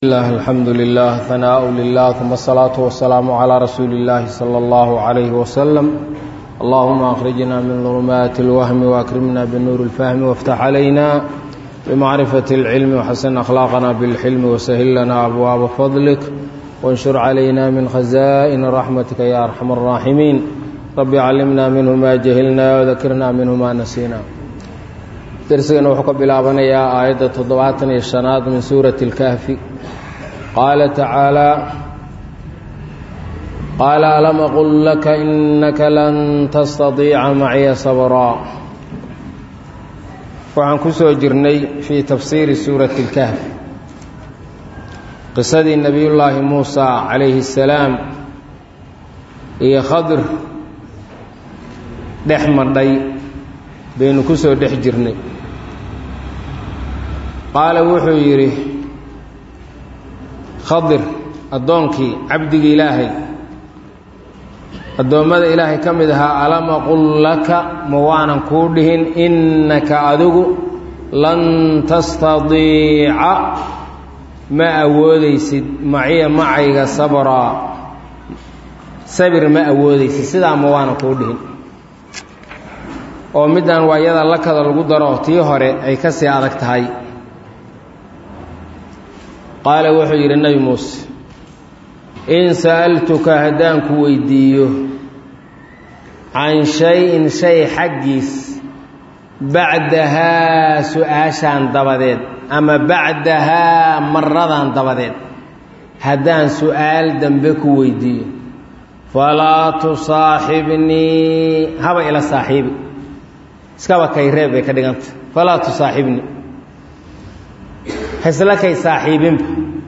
الحمد لله ثناء لله ثم الصلاة والسلام على رسول الله صلى الله عليه وسلم. اللهم أخرجنا من ظلمات الوهم وأكرمنا بالنور الفهم وافتح علينا بمعرفة العلم وحسن أخلاقنا بالحلم وسهل لنا أبواب فضلك وانشر علينا من خزائن رحمتك يا أرحم الراحمين. رب علمنا منه ما جهلنا وذكرنا منه ما نسينا. درسنا وحكى بلابنيا آية 75 من سورة الكهف. قال تعالى: قال ألم أقل لك إنك لن تستطيع معي صبرا. وعن كسو جرني في تفسير سورة الكهف قصة النبي الله موسى عليه السلام هي خضر دحمر دي بين كسو دح جرني. قال وحو يري خضر أدونكي عبدك إلهي الدومد إلهي كمدها ألم أقول لك موانا كودهن إنك أدوك لن تستطيع ما أوديسد معي صبرا صبر ما أوديسد سيدا موانا كودهن ومدان ويدا لك القدر تيهوري أي كسي أدكتهاي. قال وحي النبي موسى: إن سألتك هدانك ويديه عن شيء حقيس بعدها سؤاشان دبدين أما بعدها مرضان دبدين هدان سؤال دنبك ويديه فلا تصاحبني هبا إلى صاحبي سكبا كيريب كدغنت فلا تصاحبني حسلكي صاحبين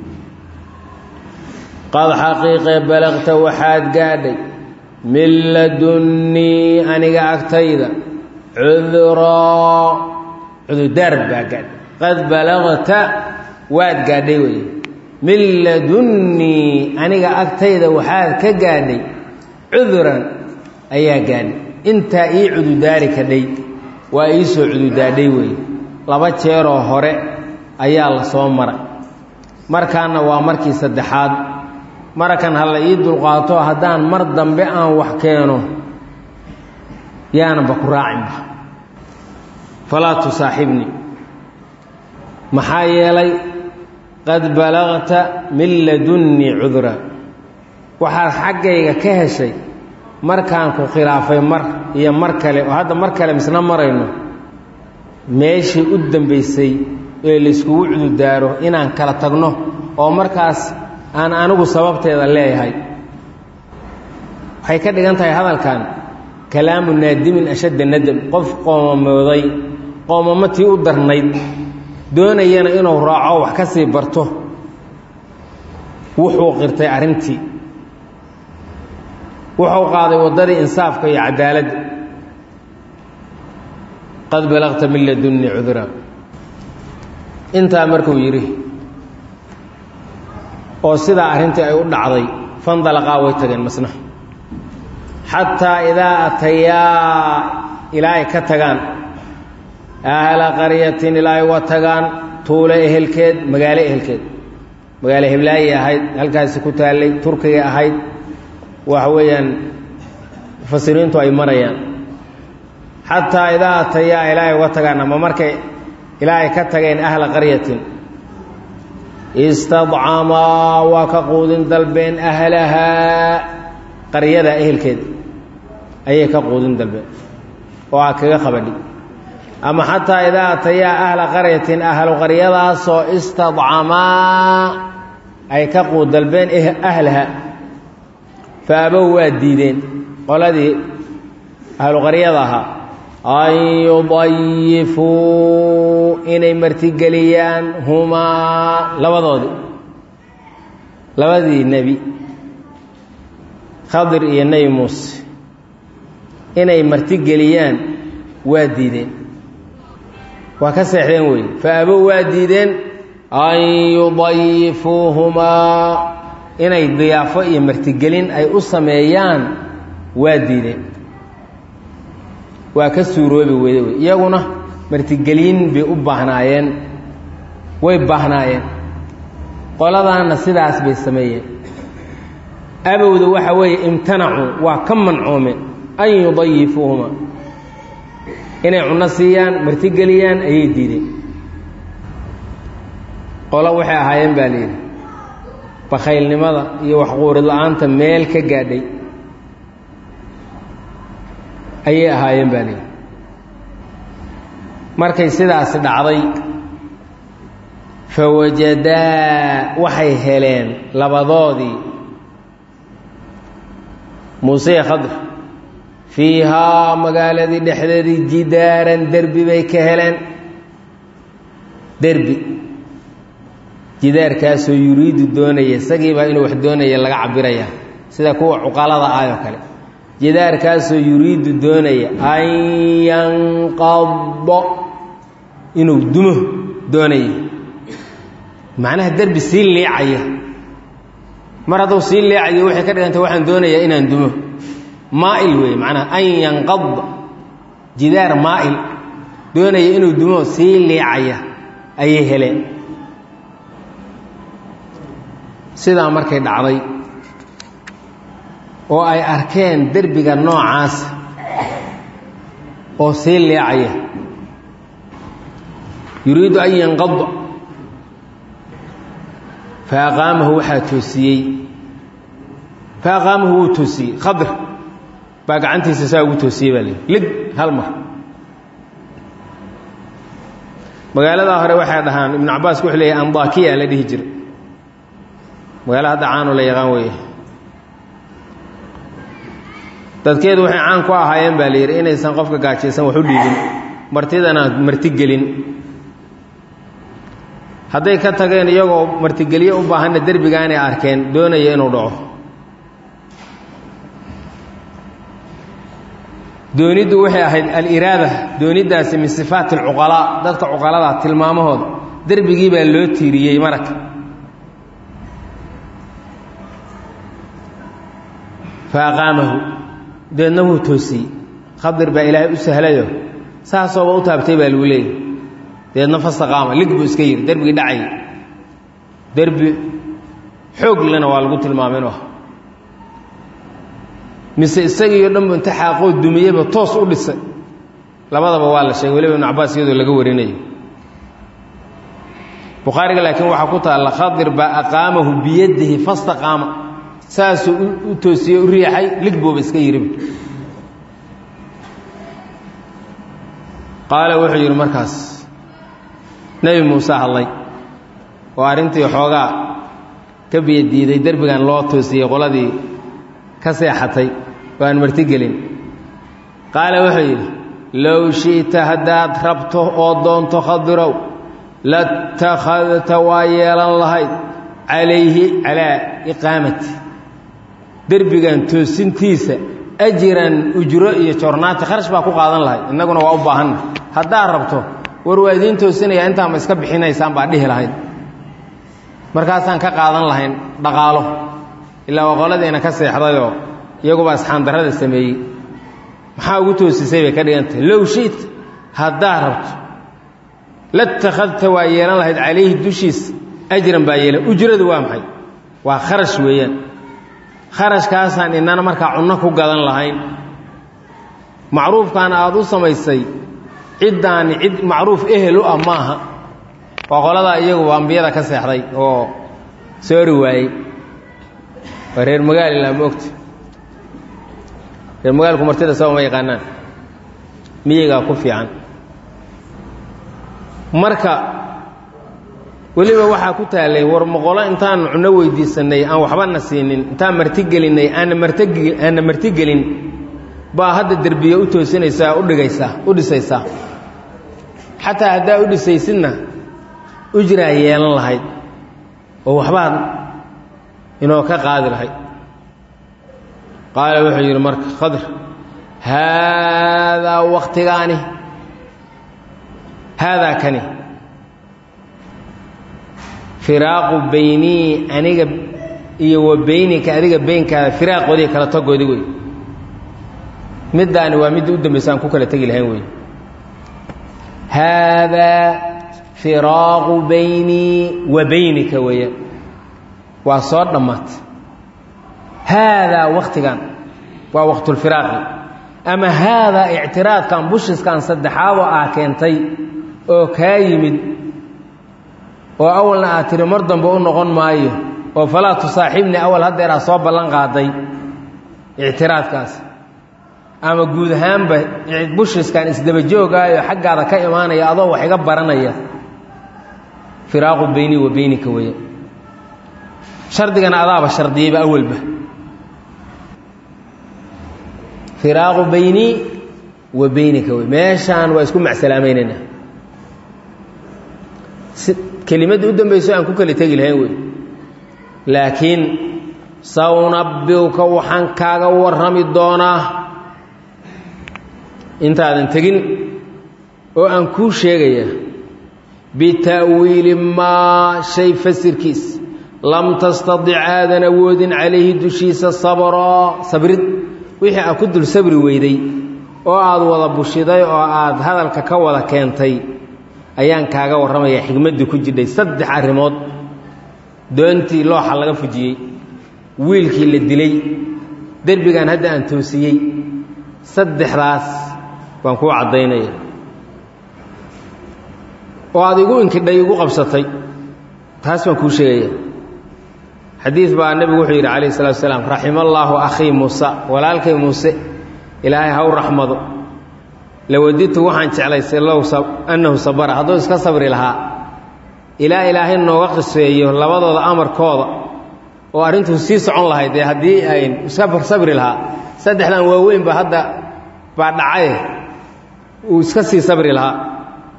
قد حقيقة بلغت وحاد قادي من لدني أني أكتيدا عذرا درب قاد قد بلغت واد قادي وي من لدني أني أكتيدا وحاد كقادي عذرا أيها قادي انت إي عذو دارك دي وإيسو عذو دادي وي لابد شيرو هوري ayaa la soo maray markaana waa markii saddexaad marakan hal ii dulqaato hadaan mar dambe aan wax keeno yaana ba ku raacin fala tusaaxibni maxaa yeelay qad balagta min ladunni udra waxa xaqayga ka heshay markaan ku khilaafay mar iyo mar kale oo hadda mar kale misna marayno meeshii u dambeysay ee la isku wuxuu daaro inaan kala tagno oo markaas aan anigu sababteeda leeyahay waxay ka dhigan tahay hadalkan kalaamu naadimin ashad nadam qof qoomamooday qoomamatii u darnayd doonayana inuu raaco wax ka sii barto wuxuu qirtay arintii wuxuu qaaday wadadii insaafka iyo cadaaladda qad balagta min ladunni udra inta markuu yiri oo sida arintii ay u dhacday fandalaqa way tageen masna hatta ida ataya ilaa ka tagaan ahla qaryatin ilaa wa tagaan tuula ehelkeed magaalo heblaay ahayd halkaas ku taalay turkiga ahayd waxa weeyaan fasiriintu ay marayaan hatta ida ataya ilaa wa tagaan ama markay إلهي كتغين أهل قرية استضعما وكقود دلبين أهلها قرية أهل كده أي كقود دلبين وكذا خبري أما حتى إذا أتيا أهل قرية أهل قرية سو استضعما أي كقود دلبين أهلها فأبوا الديدين والذي أهل قرية أن يضيفوا إني مرتقليان هما لبضي النبي خضر إيا النبي موسى إني مرتقليان واديدين وكسحين وي فأبوا واديدين أن يضيفوهما إني ضيافة إيا مرتقلين أي أصميان واديدين waa ka suuroobi weeyay iyaguna martigeliin bay u baahnaayeen way baahnaayeen qoladaana sidaas bay sameeyeen abowda waxa weeye imtanacuu waa ka mancuume an yudayifuuhuma inay cunno siiyaan martigeliyaan ayay diideen qolo waxay ahaayeen baa layidhi bakhaylnimada iyo waxquurid la-aanta meel ka gaadhay ayay ahaayeen baa layidhi markay sidaasi dhacday fawajadaa waxay heleen labadoodii muuse iyo khadr fiihaa magaaladii dhexdeedii jidaaran derbi bay ka heleen derbi jidaarkaasoo yuriidu doonaya isagiibaa inuu wax doonaya laga cabiraya sida kuwa cuqalada ah oo kale jidaarkaasoo yuriidu doonaya an yanqado inuu dumo doonaya macnaha derbi sii liicaya mar hadduu sii leecayo waxay ka dhigantay waxaan doonayaa inaan dumo maa'il weeye macnaha an yanqad jidaar maa'il doonaya inuu dumo sii leecaya ayay heleen sidaa markay dhacday oo ay arkeen derbiga noocaas oo sii leecaya yuriidu an yanqad faaqaamahu waxaa toosiyey faaqaamahu wuu toosiyey khadr baa gacantiisa saa ugu toosiyey baa layidhi lig hal mar magaaladaa hore waxay dhahaan ibnu cabbaas wuxuu leeyahay andaakiya la dhihi jiray magaalo hadda caanoo la yaqaan weeye dadkeedu waxay caan ku ahaayeen baa layidhi inaysan qofka gaajaysan wax u dhiibin martidana martigelin hadday ka tageen iyagoo martigelye u baahanna derbigaanay arkeen doonaya inuu dhaco dooniddu waxay ahayd aliraada dooniddaasi min sifaati alcuqalaa dadka cuqalada tilmaamahooda derbigii baa loo tiiriyey maraka faaqaamahu deedna wuu toosiyey khadir baa ilaahay u sahlayo saasooba u taabtay baa lagu leeyay deedna fastaqaama lig buu iska yidhi derbigii dhacay derbi xoog lena waa lagu tilmaamay inu ah mise isagiiyo dhanbu inta xaaqoo dumiyeyba toos u dhisay labadaba waa la sheegay weliba ibnu cabbaas iyadoo laga warinayo bukhaariga laakiin waxaa ku taalla khadir baa aqaamahu biyadihi fastaqaama saasuu u toosiyey u riixay lig buuba iska yidhiba qaala wuxuu yidhi markaas nebi muuse hadlay oo arrintii xoogaa ka biyadiiday derbigan loo toosiyey qoladii ka seexatay oo aan martigelin qaala wuxuu yidhi low shi'ta haddaad rabto oo doonto khadirow latakhadta waa yeelan lahayd calayhi calaa iqaamati derbigan toosintiisa ajiran ujro iyo jornaati kharash baa ku qaadan lahayd innaguna waa u baahanna haddaad rabto war waa idiin toosinaya intaanba iska bixinaysaan baa dhihi lahayd markaasaan ka qaadan lahayn dhaqaalo ilaa waa qoladiina ka seexdayoo iyaguba asxaandarrada sameeyey maxaa ugu toosisay bay ka dhigantahay low shiit haddaad rabto latakhadta waa yeelan lahayd calayhi dushiisa ajran baa yeelan ujradu waa maxay waa kharash weeyaan kharashkaasaan inana markaa cunno ku gadan lahayn macruufkan aad u samaysay ciddaani cid macruuf ehel u ah maaha waa qoladaa iyagu ambiyada ka seexday oo soori waayey waa reer magaal ilaa moogta reer magaalku martida saba ma yaqaanaan miyigaa ku fiican marka weliba waxaa ku taallay war moqolo intaan cunno weydiisanay aan waxbana siinin intaan martigelinay aanna martigelin baa hadda derbiya u toosinaysaa u dhisaysaa xataa haddaa u dhisaysidna ujraa yeelan lahayd oo waxbaad inoo ka qaadi lahayd qaala wuxuu yidhi marka khadr haadaa waktigaani haadaa kani firaaqu baynii aniga iyo wa baynika adiga beynkaada firaaqoodii kala tagoodii wey middaani waa midda u dambaysa aan ku kala tegi lahayn wey haadaa firaaqu baynii wa baynika weeyaan وصار دمات هذا وقت كان ووقت الفراق أما هذا اعتراض كان بوشس كان صدحاوة آكينتي أو كايمد وأولنا آتري مرضا بقولنا غن مايو وفلا تصاحبني أول هذا إرى صواب لنقاضي اعتراض كاس أما قود هامبا بوشس كان إسدبجوغا حق هذا كإيمانا يا أضو وحيقبرنا يا فراق بيني وبينك ويا شرط كان عذاب الشرطية بأول به فراق بيني وبينك ماشان ويسكن مع سلاميننا كلمة قدام بيسوء أن كل تجي الهوي لكن سأنبئك وحنكاغ ورمي الدونة انت هذا تجين وأن كل شيء بتأويل ما شيء فسر كيس لم تستطع هذا نود عليه دشيس الصبر صبرت wixii aad ku dul sabri weyday oo aad wada bushiday oo aad hadalka ka wada keentay ayaan kaaga waramaya xigmadii ku jidhay saddex arimood doontii looxa laga fujiyay wiilkii la dilay darbigan hadda aan toosiyay saddexdaas waan ku cadeynaya oo aad igu inkidhay igu qabsatay taas waan ku sheegaya حديث بقى النبي وحي عليه الصلاة والسلام رحم الله أخي موسى ولالك موسى إلهي هو رحمه لو وديت وحن عليه الله أنه صبر هذا إسكا صبر لها إلهي إنه وقت سيئه لبضا أمر كوضا وأرنته سيس عن الله دي هدي أين صبر لها سدح لان ووين بهذا بعد عيه وإسكا سي صبر لها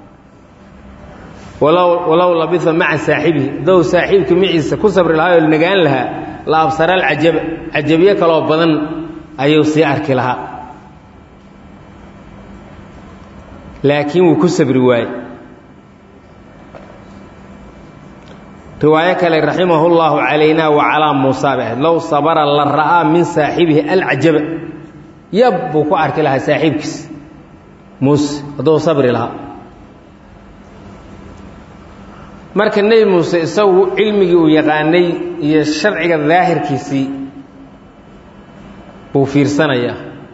ولو لبث مع صاحبه ذو صاحبك معيسى كصبر لها والنجان لها لا أبصر عجبية كلو بدن أيو سيارك لها لكن وكسب رواية كالي رحمه الله علينا وعلى مصابه لو صبر للرأى من صاحبه العجب يبقى كأرك لها صاحبك موسى ذو صبر لها marka nabi Muuse isagu cilmigi uu yaqaanay iyo sharciga daahirkiisi buu fiirsanaya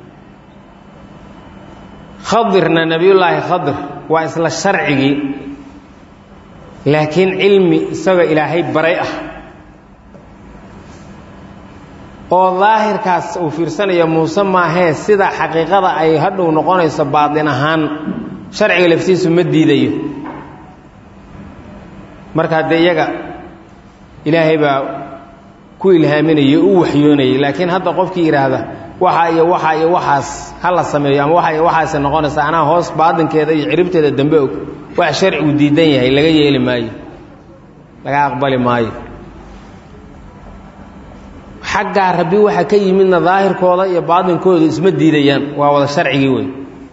khadirna nabiyullaahi khadir waa isla sharcigi laakiin cilmi isaga ilaahay baray ah oo daahirkaas uu fiirsanaya Muuse ma ahe sida xaqiiqada ay hadhow noqonayso baadin ahaan sharciga laftiisu ma diidayo marka hadda iyaga ilaahay baa ku ilhaaminaya u waxyoonayay laakiin hadda qofkii yiraahda waxa iyo waxaas hala sameeyo ama waxa iyo waxaas noqonaysa ana hoos baadinkeeda iyo ciribteeda dambe og wax sharcigu diidan yahay laga yeeli maayo laga aqbali maayo xagga rabbi waxa ka yimidna daahirkooda iyo baadinkooda isma diidayaan waa wada sharcigi weey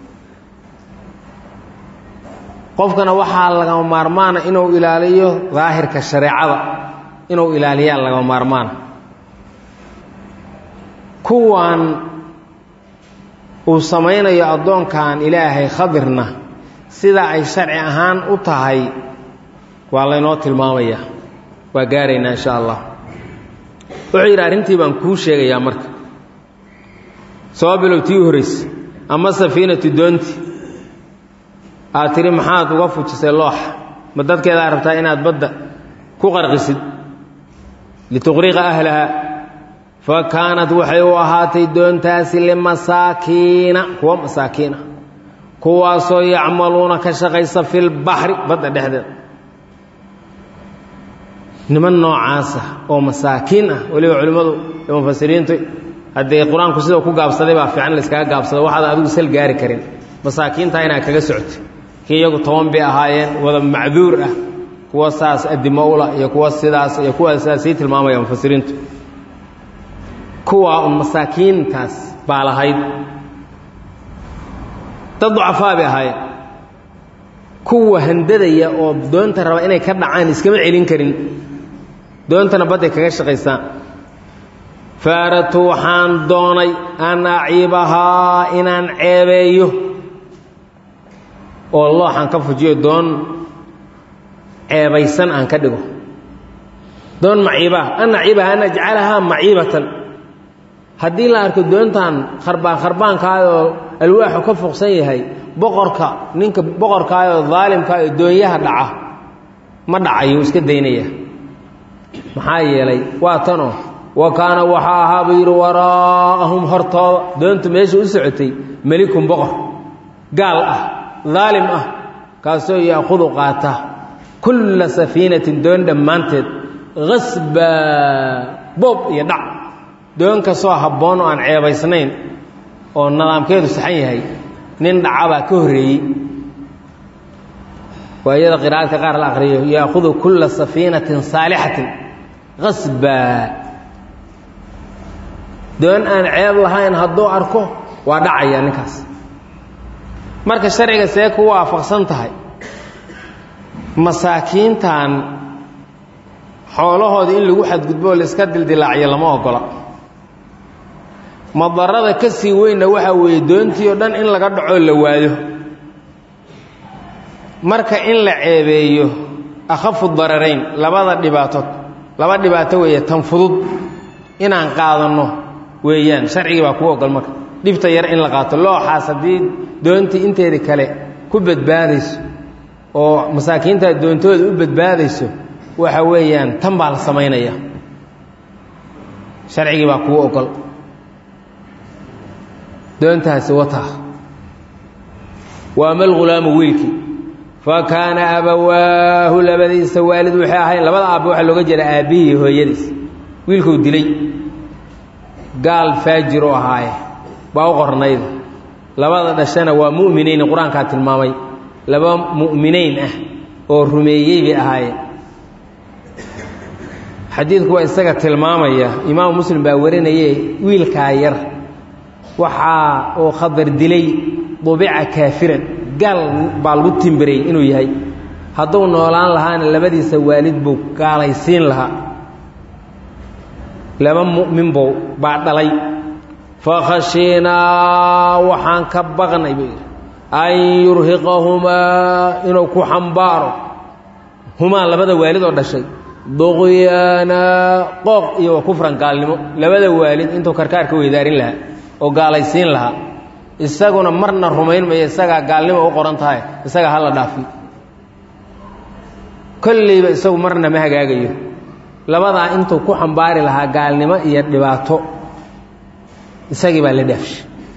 qofkana waxa laga maarmaana inuu ilaaliyo daahirka shariicada inuu ilaaliyo laga maarmaana kuwan uu sameeyo adoonkan ilaahay khadirna sida ay sharci ahaan u tahay waa la inoo tilmaamaya waa gaarayna insha Allah wuxuu yiri arintii baan ku sheegayaa marka soo bilowtii horeys ama safiinatu doonti aatiri maxaad uga fujisay loox ma dadkeeda rabtaa inaad badda ku qarqisid lituqriqa ahlaha fa kaanat waxay u ahaatay doontaasi limasaakiina kuwa masaakiina kuwaasoo yacmaluuna ka shaqaysa fil bahri badda dhexdeeda niman noocaasa oo masaakiin ah waliba culimadu iyo mufasiriintu haddii quraanku sida ku gaabsaday baa fiican la iskaga gaabsaday waxaad adigu sal gaari karin masaakiinta inaad kaga socoto kiyagu toban bay ahaayeen wada macduur ah kuwa saas adimawla iyo kuwa sidaas iyo kuwa saasi tilmaamaya mufasiriintu kuwa masaakiintaas baa lahayd tadcafaa bay ahaayeen kuwa handadaya oo doonta raba inay ka dhacaan iskama celin karin doontana baday kaga shaqaysaan faaratu waxaan doonay an aciibahaa inaan ceebeeyo oo looxan ka fujiyo doon ceebaysan aan ka dhigo doon maciiba an naciibaha an najcalahaa maciibatan haddii la arko doontan kharbaankaayoo alwaaxu ka fuqsan yahay boqorka ninka boqorkaayoo daalimkaayoo doonyaha dhaca ma dhacayo iska daynaya maxaa yeelay waa tanoo wa kaana waxaa ahaa buu yidhi waraa'ahum hortooda doontu meesha u socotay melikun boqor gaal ah daalim ah kaasoo ya'khudu qaata kulla safiinatin doon dhammaanteed qasba boob iyo dhac doon kastoo habboon oo aan ceebaysnayn oo nidaamkeedu saxan yahay nin dhacabaa ka horreeyey waa iyada qiraa'adka qaar la aqriyo ya'khudu kulla safiinatin saalixatin qasba doon aan ceeb lahayn hadduu arko waa dhacaya ninkaas marka sharciga see ku waafaqsan tahay masaakiintan xoolahooda in lagu xadgudbo oo laiska dildilaaciyo lama ogola madarada ka sii weynna waxaa weeye doontii oo dhan in laga dhaco la waayo marka in la ceebeeyo akhafu dararayn laba dhibaato weeye tan fudud inaan qaadanno weeyaan sharcigii baa kuu ogol marka dhibta yar in la qaato looxaas haddii doontii inteeda kale ku badbaadayso oo masaakiinta doontooda u badbaadayso waxa weeyaan tan baa la samaynaya sharcigii baa kuu ogol doontaasi wataa waa mal ghulaamu wiilkii fa kaana abawaahu labadiisa waalid waxay ahayn labada aabbe waxaa looga jeeda aabbihii hooyadiis wiilkuu dilay gaal faajir oo ahaaye baa u qornayda labada dhashana waa mu'minayn qur-aankaa tilmaamay laba mu'minayn ah oo rumeeyey bay ahaayeen xadiidku waa isaga tilmaamaya imaamu muslim baa warinaye wiilkaa yar waxaa oo khadar dilay dubica kaafiran gaal baa lagu timbarayey inuu yahay hadduu noolaan lahaana labadiisa waalid buu gaalaysiin lahaa laba mu'min baa dhalay fakhashiinaa waxaan ka baqnay buu yidhi an yurhiqahumaa inuu ku xambaaro humaa labada waalid oo dhashay duqyaana qooq iyo wa kufran gaalnimo labada waalid intuu karkaarka weydaarin lahaa oo gaalaysiin lahaa isaguna marna rumayn maya isagaa gaalnimo u qoran tahay isagaa hala dhaafi kollayba isagu marna ma hagaagayo labadaa intuu ku xambaari lahaa gaalnimo iyo dhibaato isagii baa la dhaafshay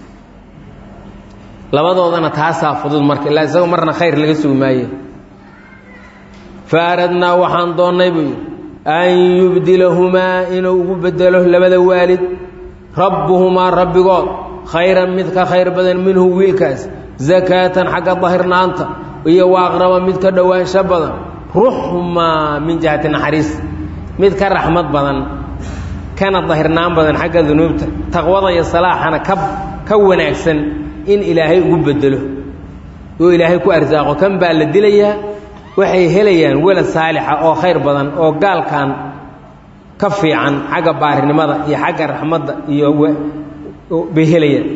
labadoodana taasaa fudud marka ilaa isagu marna khayr laga sugi maaye fa aradnaa waxaan doonnay buu yidhi an yubdilahumaa inuu ugu bedelo labada waalid rabbuhumaa rabbigood khayran mid ka khayr badan minhu wiilkaas zakaatan xagga dahirnaanta iyo wa aqraba mid ka dhowaansho badan ruxmaa min jihati naxariis mid ka raxmad badan kana dahirnaan badan xagga dunuubta taqwada iyo salaaxana ka wanaagsan in ilaahay ugu bedelo oo ilaahay ku arsaaqo kan baa la dilayaa waxay helayaan walad saalixa oo khayr badan oo gaalkan ka fiican xagga baarinimada iyo xagga raxmadda iyo bay helayaan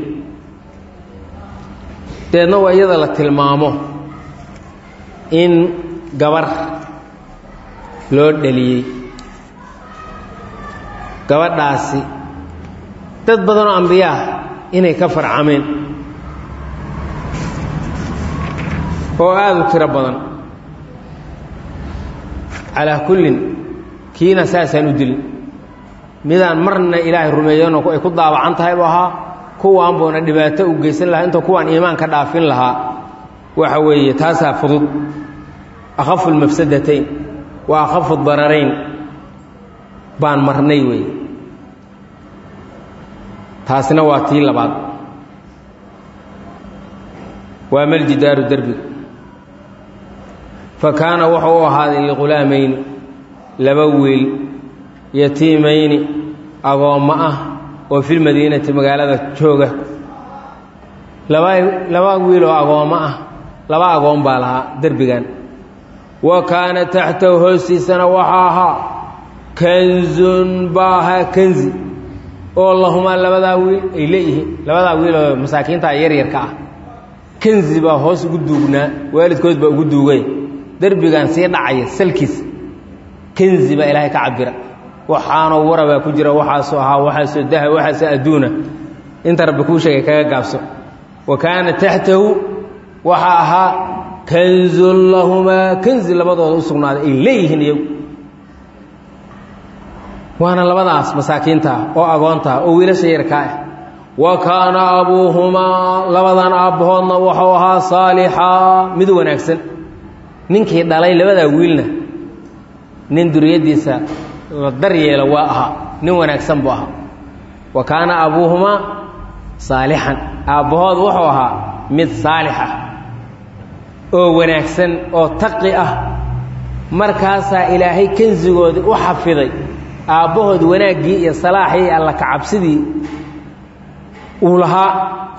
deedna waa iyada la tilmaamo in gabar loo dhaliyey gabadhaasi dad badanoo ambiyaa inay ka farcameen oo aada u tiro badan calaa kullin kiina saasaan u dilin midaan marna ilaahay rumeeyano ay ku daawacan tahay buu ahaa kuwaan buuna dhibaato u geysan lahaa inta kuwaan iimaan ka dhaafin lahaa waxa weeye taasaa fudud akhafu lmafsadatayn wa akhafu dararayn baan marnay weeye taasina waa tii labaad waa maljidaaru derbiga fa kaana wuxuu u ahaaday lighulaamayni laba wiil yatiimayni agoommo ah oo filmadiinati magaalada jooga laba wiil oo agoommo ah laba agoon baa lahaa derbigan wa kaana taxtahu hoostiisana waxaa ahaa kanzun baa ahaa kanzi oo lahumaa labadaa wiil ay leeyihiin labadaa wiil oo masaakiinta yaryarka ah kanzi baa hoos ugu duugnaa waalidkood baa ugu duugay derbigan sii dhacaya salkiisa kanzi baa ilaahay ka cabira waxaana waraba ku jira waxaasoo ahaa waxaasoo dahab waxaasoo adduuna inta rabbi kuu sheegay kaga gaabso wa kaana taxtahu waxa ahaa kanzun lahumaa kanzi labadooda u sugnaaday ay leeyihiin iyagu waana labadaas masaakiinta oo agoonta oo wiilasha yarkaa ah wa kaana abuuhumaa labadan aabbahoodna wuxuu ahaa saalixaa mid wanaagsan ninkii dhalay labadaa wiilna nin duriyaddiisa la daryeela waa ahaa nin wanaagsan buu ahaa wa kaana abuuhumaa saalixan aabbahood wuxuu ahaa mid saalix ah oo wanaagsan oo taqi ah markaasaa ilaahay kansigoodii u xafiday aabbahood wanaaggii iyo salaaxii iyo alla kacabsidii uu lahaa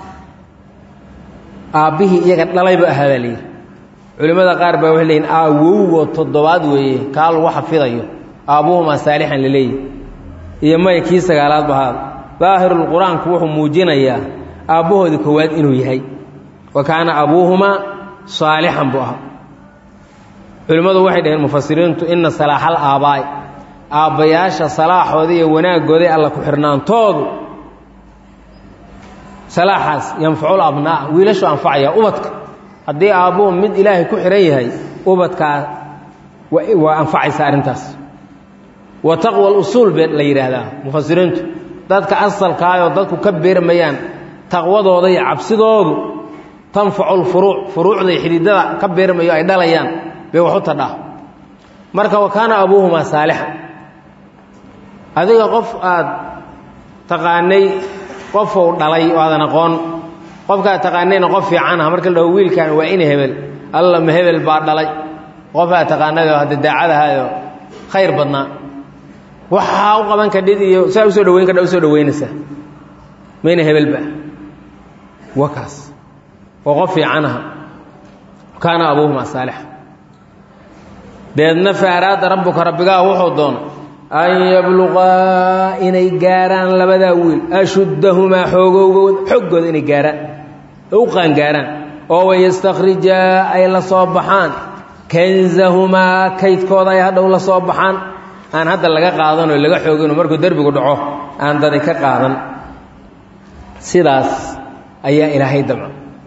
aabbihii iyaga dhalayba ahaa baa layidhi culimmada qaar baa waxay leeyihin awowgoo toddobaad weeye kaa lagu xafidayo aabbuhumaa saalixan la leeyihi iyo maya kii sagaalaad ba ahaada daahirulqur-aanku wuxuu muujinayaa aabbahoodii koowaad inuu yahay wa kaana abuuhumaa saalixan buu ahaa culimmadu waxay dhaheen mufasiriintu ina salaaxal aabbaa'i aabbayaasha salaaxooda iyo wanaaggooday alla ku xirnaantoodu salaaxaas yanfacul abnaa wiilashu anfacaya ubadka haddii aabbuhu mid ilaahay ku xihan yahay ubadkaa waa anfacaysa arrintaas wa taqwa alusuul bee la yidhaahdaa mufasiriintu dadka asalkaayoo dadku ka beermayaan taqwadooda iyo cabsidoodu tanfacu lfuruuc furuucday xididada ka beermayo ay dhalayaan bay wax u tadhaa marka wa kaana abuuhumaa saalixan adiga qof aad taqaanay qofou dhalay oo aadan aqoon qofkaad taqaanayna qof fiican ah marka la dhaho wiilkan waa ina hebel alla ma hebel baa dhalay qof aad taqaanayoo hadda daacadahaayoo khayr badnaa waxaa u qaban kadhid iyo saa usoo dhaweyn kadha usoo dhaweynaysaa mayna hebelba waa kaas oo qof fiican aha kaana abuuhumaa saalixa deedna fa araada rabbuka rabbigaa wuxuu doonay an yabluqaa inay gaaraan labadaa wiil ashuddahumaa xooggooda inay gaaraan u qaangaaraan oo wayastakhrijaa ay la soo baxaan kanzahumaa kaydkooda ay hadhow la soo baxaan aan hadda laga qaadanoo laga xoogino markuu derbigu dhaco aan dadi ka qaadan sidaas ayaa ilaahay damco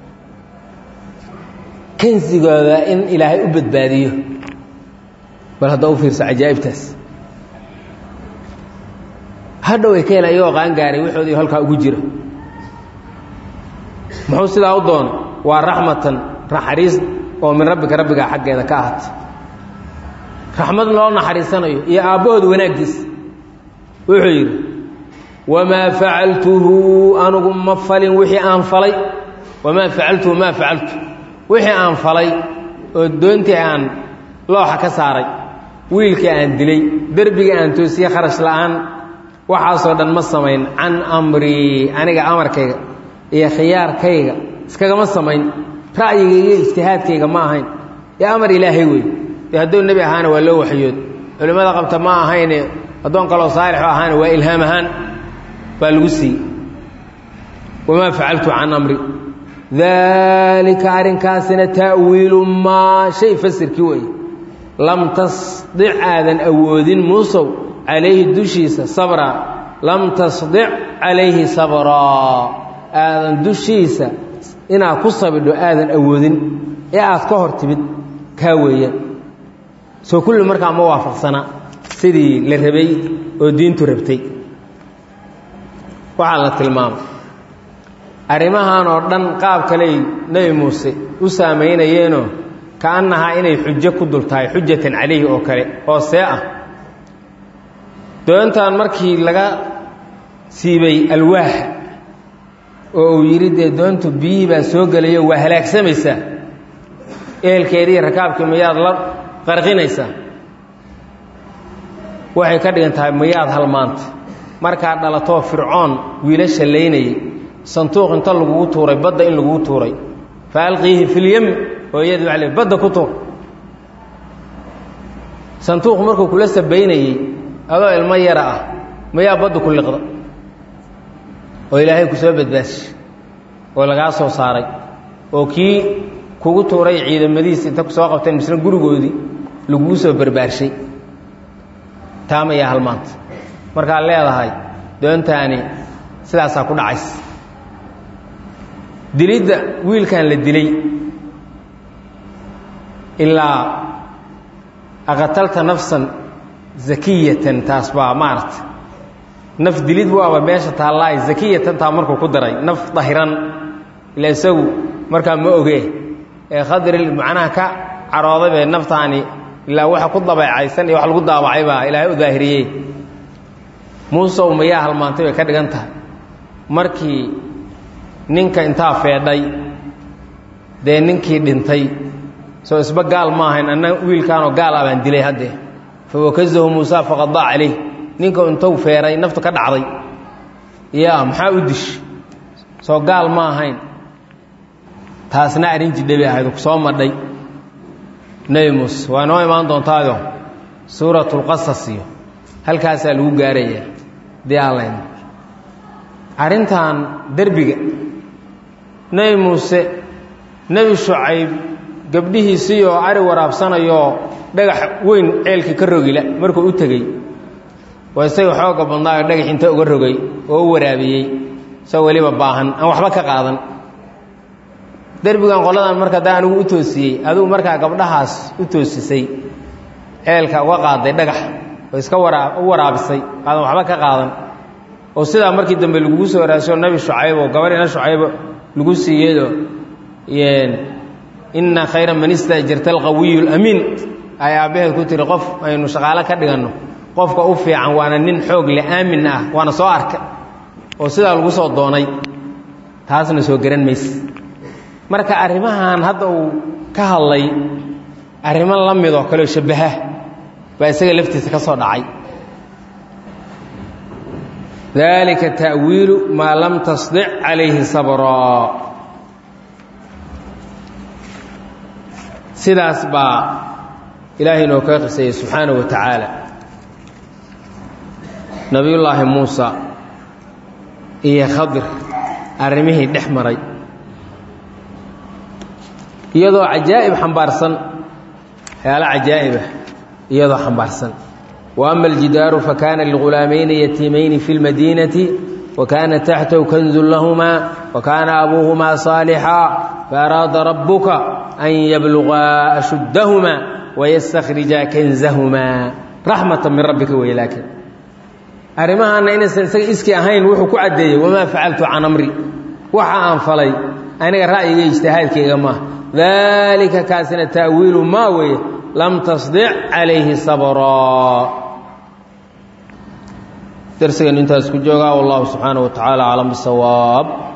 kansigooda in ilaahay u badbaadiyo bal hadda u fiirso cajaa'ibtaas hadhow ay ka hela iyagoo qaangaaray waxoodii halkaa ugu jira muxuu sidaa u doonay waa raxmatan naxariis oo min rabbika rabbigaa xaggeeda ka ahaatay raxmad loo naxariisanayo iyo aabbahood wanaaggiis wuxuu yidhi wamaa facaltuhu anugu ma falin wixii aan falay wamaa facaltuhu maa facaltu wixii aan falay oo doontii aan looxa ka saaray wiilkii aan dilay derbigii aan toosiye kharash la'aan waxaasoo dhan ma samayn can amrii aniga amarkayga iyo khiyaarkayga iskagama samayn ra'yigayga iyo ijtihaadkayga ma ahayn ee amar ilaahay wey dee hadduu nebi ahaana waa loo waxyood culimmada qabta ma ahayne addoon kaloo saalixu ahaana waa ilhaam ahaan baa lagu siiyey wamaa facaltu can amri daalika arrinkaasina ta'wiilu maa shay fasirkii weeye lam tasdic aadan awoodin muusow calayhi dushiisa sabraa lam tasdic calayhi sabraa aadan dushiisa inaad ku sabidho aadan awoodin ee aad ka hor timid kaa weeyaan soo kulli markaa ma waafaqsana sidii la rabay oo diintu rabtay waxaa la tilmaamay arrimahan oo dhan qaab kaley nebi muuse u saamaynayeenoo kaannahaa inay xujo ku dul tahay xujatan calayhi oo kale oo see ah doontan markii laga siibay alwaaxa oo uu yidhi dee doontu biyihii baa soo gelayo waa halaagsamaysaa ehelkeedii rakaabkii mayaad la qarqinaysaa waxay ka dhigan tahay mayaad halmaanta markaa dhalatoo fircoon wiilasha laynayay sanduuq inta lagugu tuuray badda in lagugu tuuray fa alqiihi filyami hooyadii waa le badda ku tuur sanduuq markuu kula sabaynayey adoo ilmo yara ah mayaa badda ku liqda oo ilaahay ku soo badbaashay oo lagaa soo saaray oo kii kugu tuuray ciidamadiisa inta ku soo qabteen misna gurigoodii lagugu soo barbaarshay taa mayaa halmaanta markaa leedahay doontaani sidaasaa ku dhacays dilidda wiilkan la dilay ilaa aqatalta nafsan zakiyatan taas baa maaragta naf dilid waaba meesha taallaaye zakiyatan taa markuu ku daray naf dahiran ila isagu markaa ma ogee ee khadril macnaha ka carooday bay naftaani ilaa waxa ku dabeecaysan iyo wax lagu daabacay baa ilaahay u daahiriyey muuse umayaa halmaantay bay ka dhigan tahay markii ninka intaa feedhay dee ninkii dhintay soo isba gaal ma ahayn anna wiilkaanoo gaal ah baan dilay haddee fa wakazahu muusa faqadaa calayh ninka intuu feeray naftu ka dhacday yaa maxaa u dish soo gaal ma ahayn taasna arrin jidha bay ahayd ku soo madhay nebi muuse waa noo imaan doontaayo suuratulqasas iyo halkaasaa lagu gaarayaa dee allayn arrintan derbiga nebi muuse nebi shucayb gabdhihiisiioo ari waraabsanayoo dhagax weyn ceelkii ka rogila markuu u tegey waa isaga xooga badnaayo dhagax inta uga rogay oo u waraabiyey isagoo weliba baahan aan waxba ka qaadan derbigan qoladan marka daa anigu u toosiyey adigu markaa gabdhahaas u toosisay ceelka uga qaaday dhagax oo iska u waraabisay aadan waxba ka qaadan oo sidaa markii dambe lagugu soo waraabisoo nebi shucayb oo gabarina shucaybo lagu siiyeyoo inna khayra man istaajarta alqawiyu alamiin ay aabbaheed ku tiri qof aynu shaqaalo ka dhiganno qofka u fiican waana nin xoog le aamin ah waana soo arkay oo sidaa lagu soo doonay taasna soo garan mayse marka arrimahan hadda uu ka hadlay arrimo la mid oo kaleoo shabbaha baa isaga laftiisa ka soo dhacay dalika ta'wiilu maa lam tasdic calayhi sabraa sidaas baa ilaahay inoo kaga qisayey subxaanahu wa tacaala nebiyullaahi muusa iyo khadir arrimihii dhex maray iyadoo cajaa'ib xambaarsan waxyaalo cajaa'ibah iyadoo xambaarsan wa ama aljidaaru fakaana ligulaamayni yatiimayni fi lmadiinati wa kaana taxtahu kanzun lahumaa wa kaana abuuhumaa saalixaa faaraada rabbuka an yablugaa ashuddahumaa wayastakrijaa kanzahumaa raxmatan min rabbika wey laakiin arrimahaana inaysan isaga iski ahayn wuxuu ku caddeeyey wamaa facaltu can amri waxa aan falay aniga ra'yiga ijtihaadkayga maaha dalika kaasina ta'wiilu maa weeye lam tasdic calayhi sabraa darsigan intaas ku joogaa wallahu subxaanaه wa tacaala aclam bisawaab